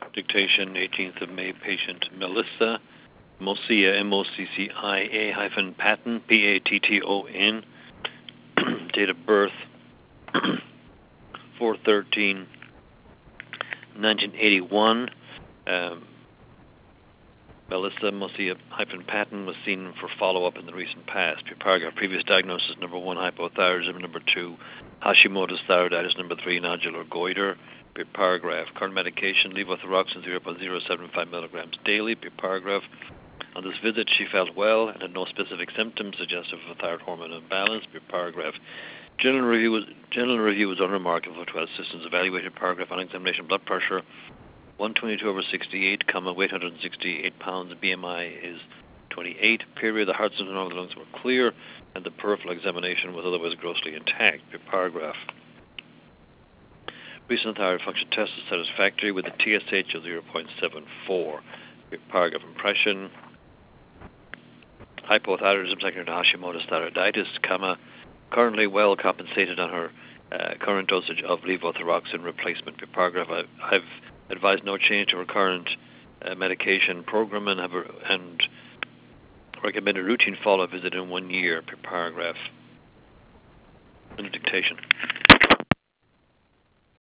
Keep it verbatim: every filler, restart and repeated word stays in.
Dictation, eighteenth of May, patient Melissa Mocia, M O C C I A hyphen Patton, P A T T O N. Date of birth, four thirteen nineteen eighty-one. Um, Melissa Mocia hyphen Patton was seen for follow-up in the recent past. Paragraph, previous diagnosis, number one, hypothyroidism, number two, Hashimoto's thyroiditis, number three, nodular goiter. Paragraph, current medication, levothyroxine zero point zero seven five milligrams daily. Paragraph, on this visit she felt well and had no specific symptoms suggestive of a thyroid hormone imbalance. Paragraph, general review was, general review was unremarkable for twelve systems evaluated. Paragraph, on examination, blood pressure one twenty-two over sixty-eight, comma, weight one hundred sixty-eight pounds, B M I is twenty-eight. Period, the heart system and all the lungs were clear, and the peripheral examination was otherwise grossly intact. Paragraph, recent thyroid function test is satisfactory with a T S H of zero point seven four. Paragraph, impression, hypothyroidism secondary to Hashimoto's thyroiditis, comma, currently well compensated on her uh, current dosage of levothyroxine replacement. Paragraph, I, I've advised no change to her current uh, medication program and have a, and recommend a routine follow-up visit in one year. Per paragraph. Under dictation.